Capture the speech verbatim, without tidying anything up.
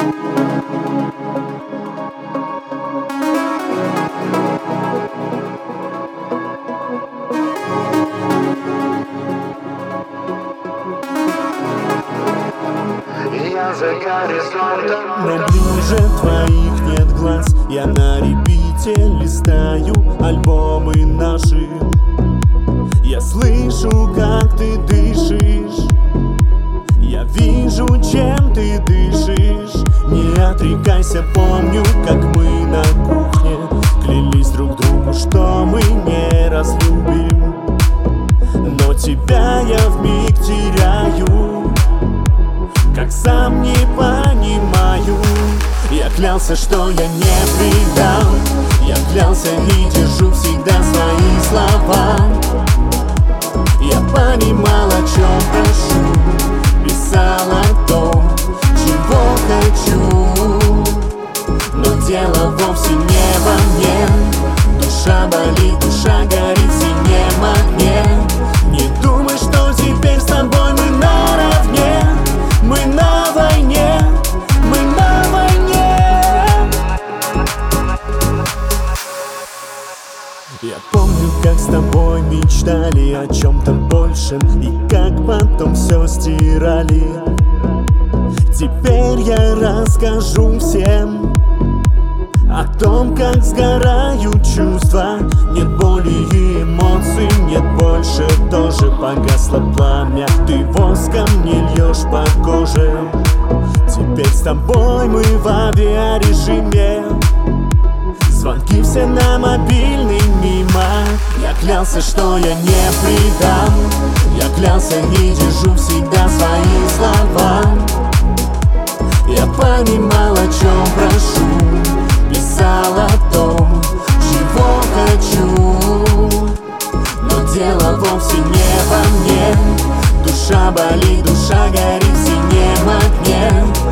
Я за горизонтом, но ближе твоих нет глаз. Я на репите листаю альбомы наши. Я слышу, как ты дышишь. Я вижу, чем ты дышишь. Не отрекайся, помню, как мы на кухне клялись друг другу, что мы не разлюбим. Но тебя я вмиг теряю, как сам не понимаю. Я клялся, что я не предам. Я клялся и держу всегда свои слова. Я понимал, о чем прошу, писал о том, чего хочу. Но дело вовсе не во мне. Душа болит, душа горит в синем огне. Не думай, что теперь с тобой мы наравне. Мы на войне, мы на войне. Я помню, как с тобой мечтали о чем-то большем, и как потом все стирали. Теперь я расскажу всем о том, как сгорают чувства. Нет боли и эмоций, нет больше, тоже погасло пламя. Ты воском не льешь по коже. Теперь с тобой мы в авиарежиме. Звонки все на мобильный мимо. Я клялся, что я не предам. Я клялся и держу всегда свои слова. Я понимал, о чем прошу, писал о том, чего хочу. Но дело вовсе не во мне. Душа болит, душа горит в синем огне.